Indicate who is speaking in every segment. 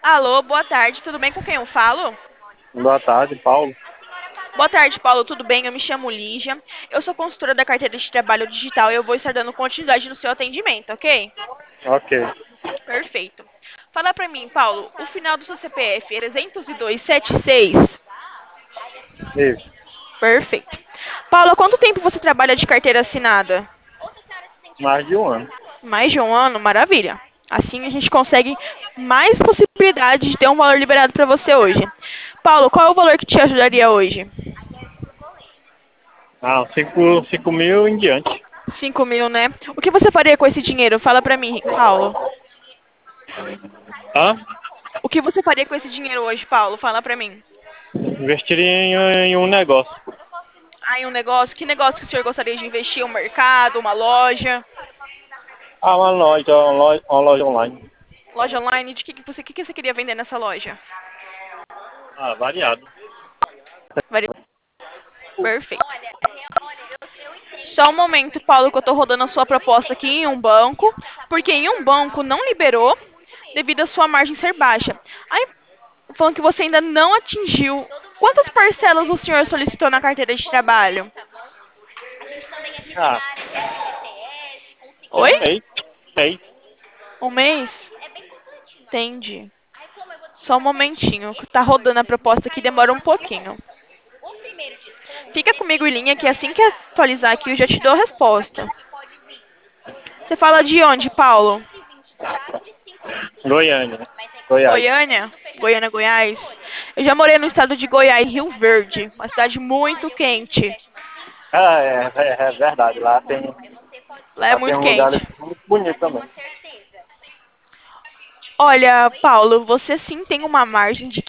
Speaker 1: Alô, boa tarde, tudo bem com quem eu falo?
Speaker 2: Boa tarde, Paulo.
Speaker 1: Boa tarde, Paulo, tudo bem? Eu me chamo Lígia. Eu sou consultora da carteira de trabalho digital e eu vou estar dando continuidade no seu atendimento, ok?
Speaker 2: Ok,
Speaker 1: Perfeito. Fala pra mim, Paulo, o final do seu CPF é 30276?
Speaker 2: isso.
Speaker 1: Perfeito. Paulo, há quanto tempo você trabalha de carteira assinada?
Speaker 2: Mais de um ano.
Speaker 1: Mais de um ano? Maravilha. Assim a gente consegue mais possibilidades de ter um valor liberado para você hoje. Paulo, qual é o valor que te ajudaria hoje?
Speaker 2: Ah, 5 mil em diante.
Speaker 1: 5.000, né? O que você faria com esse dinheiro? Fala pra mim, Paulo.
Speaker 2: Hã?
Speaker 1: O que você faria com esse dinheiro hoje, Paulo? Fala pra mim.
Speaker 2: Investiria em um negócio.
Speaker 1: Ah, em um negócio? Que negócio que o senhor gostaria de investir? Um mercado, uma loja?
Speaker 2: Ah, uma loja online.
Speaker 1: Loja online? De que você queria vender nessa loja?
Speaker 2: Ah, variado.
Speaker 1: Perfeito. Só um momento, Paulo, que eu tô rodando a sua proposta aqui em um banco, porque em um banco não liberou devido à sua margem ser baixa. Aí, falando que você ainda não atingiu. Quantas parcelas o senhor solicitou na carteira de trabalho?
Speaker 2: Ah,
Speaker 1: Oi?
Speaker 2: um mês. Mês.
Speaker 1: Um mês? Entendi. Só um momentinho, que tá rodando a proposta aqui, demora um pouquinho. Fica comigo em linha que assim que atualizar aqui eu já te dou a resposta. Você fala de onde, Paulo?
Speaker 2: Goiânia. Goiás.
Speaker 1: Goiânia? Goiânia, Goiás? Eu já morei no estado de Goiás, Rio Verde, uma cidade muito quente.
Speaker 2: Ah, é verdade.
Speaker 1: Lá é
Speaker 2: lá tem
Speaker 1: muito
Speaker 2: um lugar
Speaker 1: quente.
Speaker 2: muito bonito também.
Speaker 1: Olha, Paulo, você sim tem uma margem de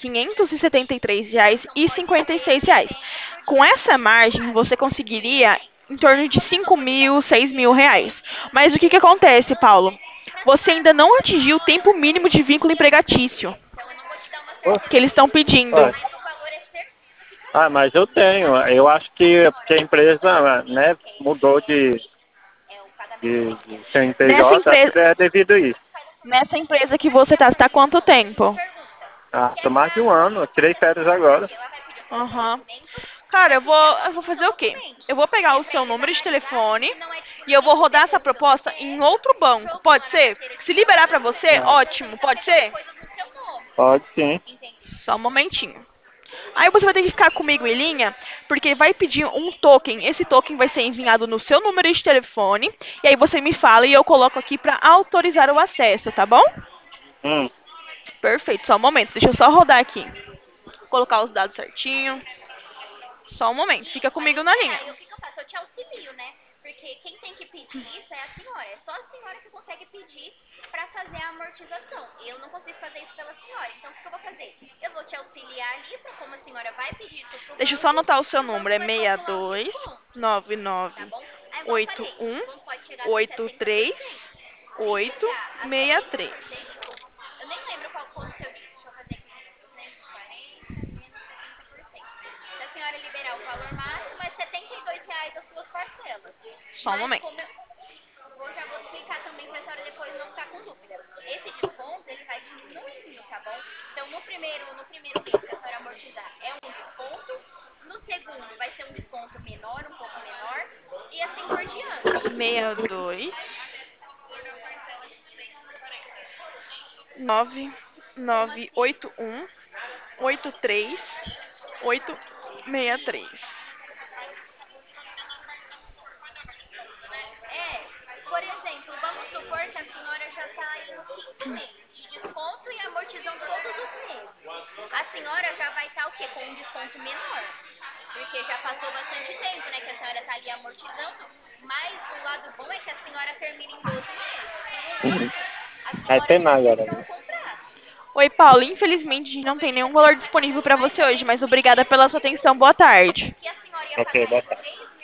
Speaker 1: R$ 573,56. Com essa margem, você conseguiria em torno de 5.000, R$ 6.000. Mas o que que acontece, Paulo? Você ainda não atingiu o tempo mínimo de vínculo empregatício
Speaker 2: Poxa,
Speaker 1: que eles estão pedindo.
Speaker 2: ué. Ah, mas eu tenho. Eu acho que porque a empresa, né, mudou de
Speaker 1: Nessa
Speaker 2: CNPJ, acho
Speaker 1: empresa,
Speaker 2: que é devido a isso.
Speaker 1: nessa empresa que você está há quanto tempo?
Speaker 2: Ah, tô mais de um ano. Eu tirei férias agora.
Speaker 1: Aham. Cara, eu vou fazer o quê? Eu vou pegar o seu número de telefone e eu vou rodar essa proposta em outro banco. Pode ser? Se liberar pra você,
Speaker 2: Ah,
Speaker 1: ótimo. Pode ser?
Speaker 2: pode sim.
Speaker 1: Só um momentinho. Aí você vai ter que ficar comigo em linha, porque vai pedir um token. Esse token vai ser enviado no seu número de telefone. E aí você me fala e eu coloco aqui pra autorizar o acesso, tá bom?
Speaker 2: Hum.
Speaker 1: Perfeito, só um momento. Deixa eu só rodar aqui. Colocar os dados certinho. Só um momento. Fica comigo na linha. Deixa eu só anotar o seu número. É 62998183 Só um momento. Meia dois 998183
Speaker 2: Uhum. Vai penar agora, né?
Speaker 1: Oi, Paulo. Infelizmente, a gente não tem nenhum valor disponível para você hoje, mas obrigada pela sua atenção. Boa tarde.
Speaker 2: Ok, boa tarde.